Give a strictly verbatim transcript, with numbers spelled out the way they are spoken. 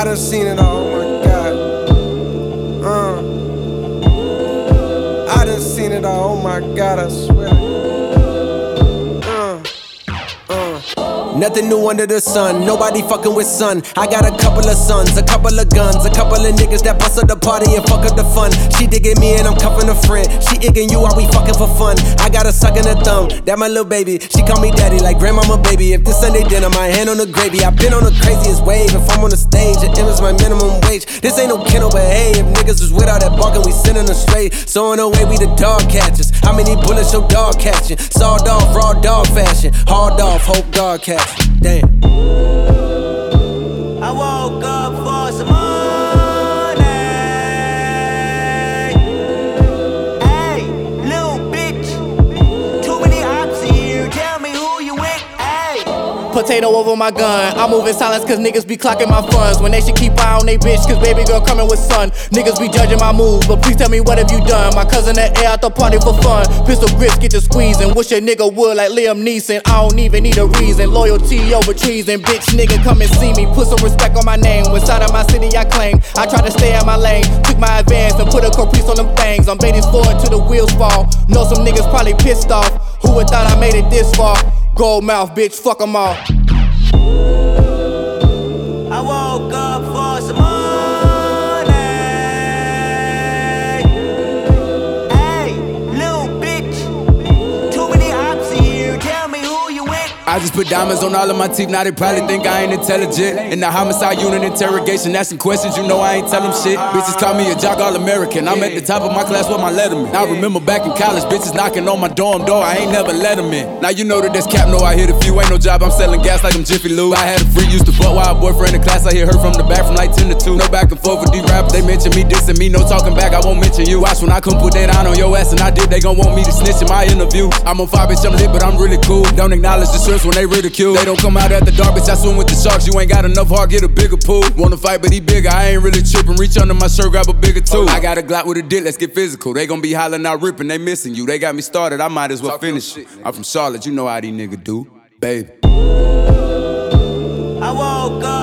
I done seen it all, oh my God. Uh. I done seen it all, oh my God, I swear. Nothing new under the sun, nobody fucking with sun. I got a couple of sons, a couple of guns, a couple of niggas that bust up the party and fuck up the fun. She digging me and I'm cuffing a friend. She igging you while we fucking for fun. I got a suck in the thumb, that my little baby. She call me daddy like grandmama baby. If this Sunday dinner, my hand on the gravy. I been on the craziest wave. If I'm on the stage, it is my minimum wage. This ain't no kennel, but hey, if niggas was with all that barking, we sending them straight. So in a way, we the dog catchers. How many bullets your dog catching? Sawed off, raw dog fashion. Hard off, hope dog catch. Damn. I woke up for some money. Hey, little bitch. Too many ops here. Tell me who you with. Hey. Potato over my gun. I move in silence cause niggas be clocking my funds. When they should keep eye on they bitch cause baby girl coming with son. Niggas be judging my moves, but please tell me what have you done? My cousin that air out the party for fun. Pistol grips get to squeezing. Wish a nigga would like Liam Neeson. I don't even need a reason. Loyalty over treason. Bitch nigga come and see me. Put some respect on my name. Inside of my city I claim. I try to stay in my lane. Took my advance and put a caprice on them things. I'm baiting forward till the wheels fall. Know some niggas probably pissed off. Who would thought I made it this far? Gold mouth bitch, fuck them all. I woke up for some money. Hey, little bitch. Too many ops here. Tell me who you with. I just put diamonds on all of my teeth, now they probably think I ain't intelligent. In the homicide unit interrogation, asking questions, you know I ain't tell them shit. Bitches call me a jock all-American, I'm at the top of my class with my letterman. I remember back in college, bitches knocking on my dorm door, I ain't never let them in. Now you know that that's cap, no I hit a few, ain't no job, I'm selling gas like I'm Jiffy Lube. I had a freak, used to fuck while a boyfriend in class, I hear her from the back from like ten to two. No back and forth with these rappers, they mention me, dissing me, no talking back, I won't mention you. Watch when I come put that down on your ass and I did, they gon' want me to snitch in my interview. I'm on fire, bitch, I'm lit, but I'm really cool. Don't acknowledge the shirts when they ridicule. They don't come out at the dark, bitch, I swim with the sharks. You ain't got enough heart, get a bigger pool. Wanna fight, but he bigger, I ain't really trippin'. Reach under my shirt, grab a bigger tool. I got a Glock with a dick, let's get physical. They gon' be hollering out rippin', they missing you. They got me started, I might as well finish it. I'm from Charlotte, you know how these niggas do, baby. I woke up